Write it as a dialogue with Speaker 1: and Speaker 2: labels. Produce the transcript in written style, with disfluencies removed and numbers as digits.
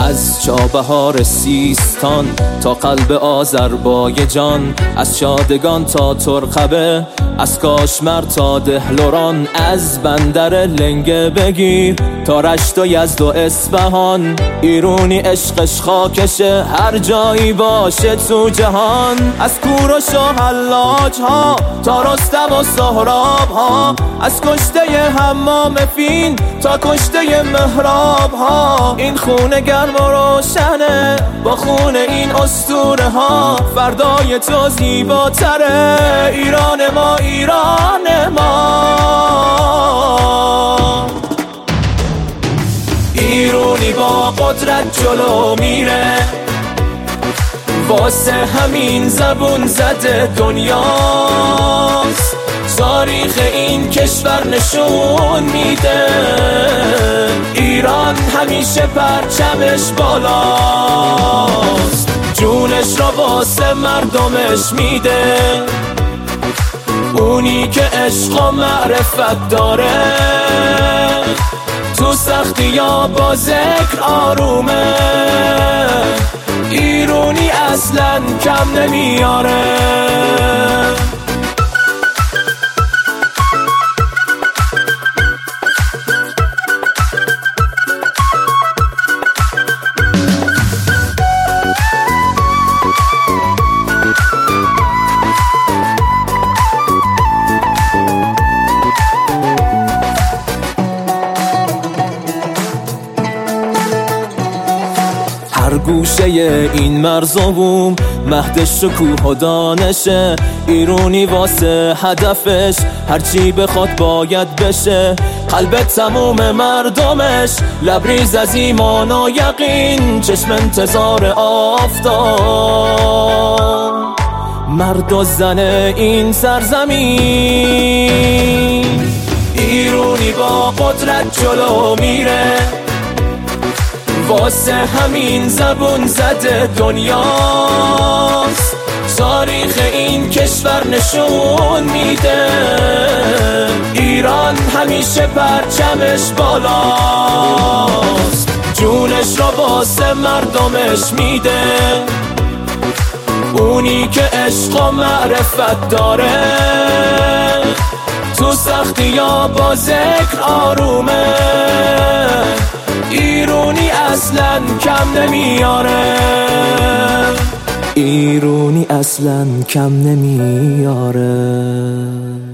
Speaker 1: از چابهار سیستان تا قلب آذربایجان، از شادگان تا ترقبه، از کاشمر تا دهلوران، از بندر لنگه بگیر تا رشت و یزد و اصفهان. ایرونی عشقش خاکشه هر جایی باشه تو جهان، از کوروش و حلاج ها تا رستم و سهراب ها، از کشته حمام فین تا کشته مهراب ها. این خونه گرم و روشنه با خون این اسطوره ها، فردای تو زیباتره. ایران ما، ایران ما. ایرونی با قدرت جلو میره، واسه همین زبون زده دنیاست. تاریخ این کشور نشون میده ایران همیشه پرچمش بالاست. جونش را واسه مردمش میده، اونی که عشق و معرفت داره، تو سختی یا با ذکر آرومه. ایرونی اصلا کم نمیاره. هر گوشه این مرز و بوم مهد شکوه و دانشه. ایرونی واسه هدفش هرچی بخواد باید بشه، قلب تموم مردمش لبریز از ایمان و یقین، چشم انتظار آفتاب. مرد و زن این سرزمین، ایرونی با قدرت جلو میره، واسه همین زبون زده دنیاست. تاریخ این کشور نشون میده ایران همیشه پرچمش بالاست. جونش را واسه مردمش میده، اونی که عشق و معرفت داره، تو سختی یا با ذکر آرومه. ایرونی اصلا کم نمیاره. ایرونی اصلا کم نمیاره.